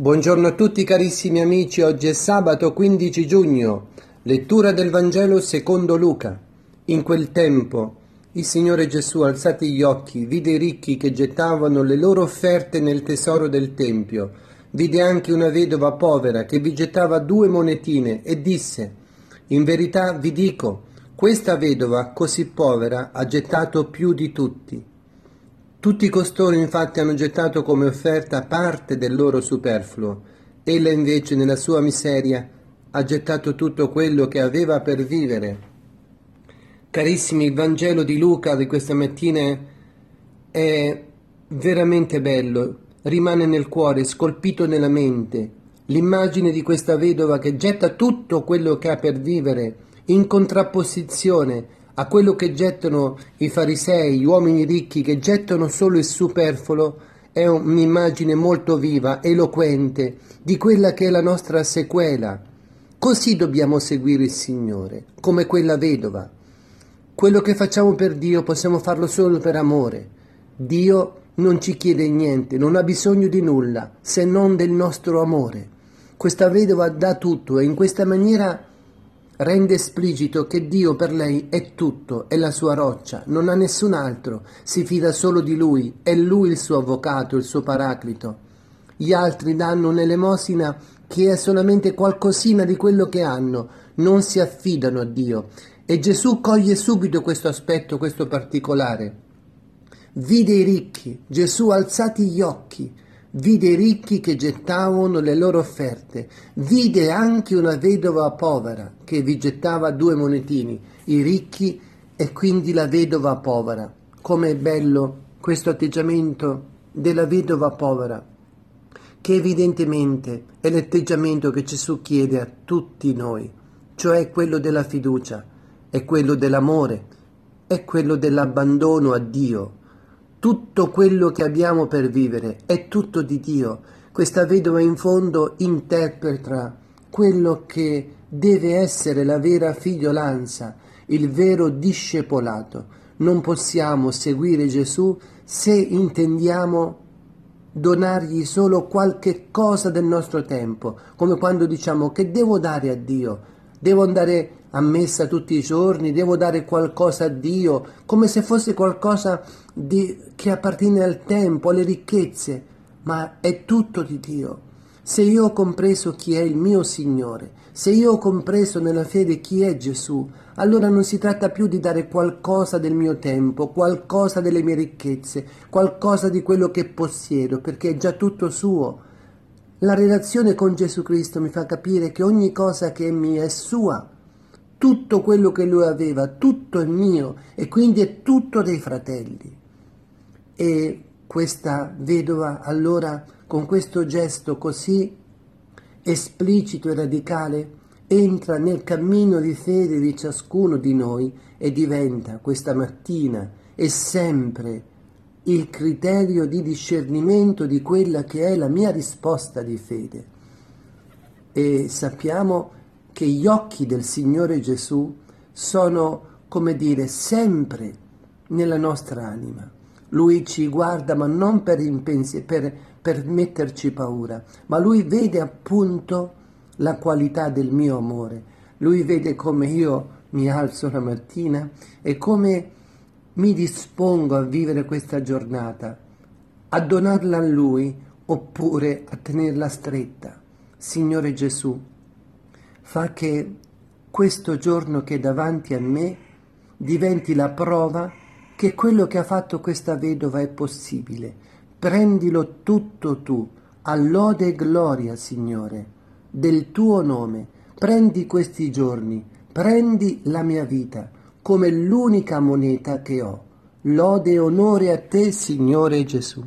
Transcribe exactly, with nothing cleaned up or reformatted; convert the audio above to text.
Buongiorno a tutti carissimi amici, oggi è sabato quindici giugno, lettura del Vangelo secondo Luca. In quel tempo il Signore Gesù, alzati gli occhi, vide i ricchi che gettavano le loro offerte nel tesoro del Tempio. Vide anche una vedova povera che vi gettava due monetine e disse: in verità vi dico, questa vedova così povera ha gettato più di tutti. Tutti costoro infatti hanno gettato come offerta parte del loro superfluo. Ella invece nella sua miseria ha gettato tutto quello che aveva per vivere. Carissimi, il Vangelo di Luca di questa mattina è veramente bello, rimane nel cuore, scolpito nella mente. L'immagine di questa vedova che getta tutto quello che ha per vivere in contrapposizione a quello che gettano i farisei, gli uomini ricchi che gettano solo il superfluo, è un'immagine molto viva, eloquente, di quella che è la nostra sequela. Così dobbiamo seguire il Signore, come quella vedova. Quello che facciamo per Dio possiamo farlo solo per amore. Dio non ci chiede niente, non ha bisogno di nulla, se non del nostro amore. Questa vedova dà tutto e in questa maniera rende esplicito che Dio per lei è tutto, è la sua roccia, non ha nessun altro, si fida solo di Lui, è Lui il suo avvocato, il suo paraclito. Gli altri danno un'elemosina che è solamente qualcosina di quello che hanno, non si affidano a Dio. E Gesù coglie subito questo aspetto, questo particolare. Vide i ricchi, Gesù alzati gli occhi, vide i ricchi che gettavano le loro offerte, vide anche una vedova povera che vi gettava due monetini, i ricchi e quindi la vedova povera. Com'è bello questo atteggiamento della vedova povera, che evidentemente è l'atteggiamento che Gesù chiede a tutti noi, cioè quello della fiducia, è quello dell'amore, è quello dell'abbandono a Dio. Tutto quello che abbiamo per vivere è tutto di Dio. Questa vedova in fondo interpreta quello che deve essere la vera figliolanza, il vero discepolato. Non possiamo seguire Gesù se intendiamo donargli solo qualche cosa del nostro tempo, come quando diciamo che devo dare a Dio, devo andare a messa tutti i giorni, devo dare qualcosa a Dio, come se fosse qualcosa di, che appartiene al tempo, alle ricchezze, ma è tutto di Dio. Se io ho compreso chi è il mio Signore, se io ho compreso nella fede chi è Gesù, allora non si tratta più di dare qualcosa del mio tempo, qualcosa delle mie ricchezze, qualcosa di quello che possiedo, perché è già tutto suo. La relazione con Gesù Cristo mi fa capire che ogni cosa che è mia è sua. Tutto quello che lui aveva, tutto è mio e quindi è tutto dei fratelli. E questa vedova allora con questo gesto così esplicito e radicale entra nel cammino di fede di ciascuno di noi e diventa questa mattina e sempre il criterio di discernimento di quella che è la mia risposta di fede. E sappiamo che gli occhi del Signore Gesù sono, come dire, sempre nella nostra anima. Lui ci guarda, ma non per, impensi- per, per metterci paura, ma Lui vede appunto la qualità del mio amore. Lui vede come io mi alzo la mattina e come mi dispongo a vivere questa giornata, a donarla a Lui oppure a tenerla stretta. Signore Gesù, fa che questo giorno che è davanti a me diventi la prova che quello che ha fatto questa vedova è possibile. Prendilo tutto tu, a lode e gloria, Signore, del tuo nome. Prendi questi giorni, prendi la mia vita come l'unica moneta che ho. Lode e onore a te, Signore Gesù.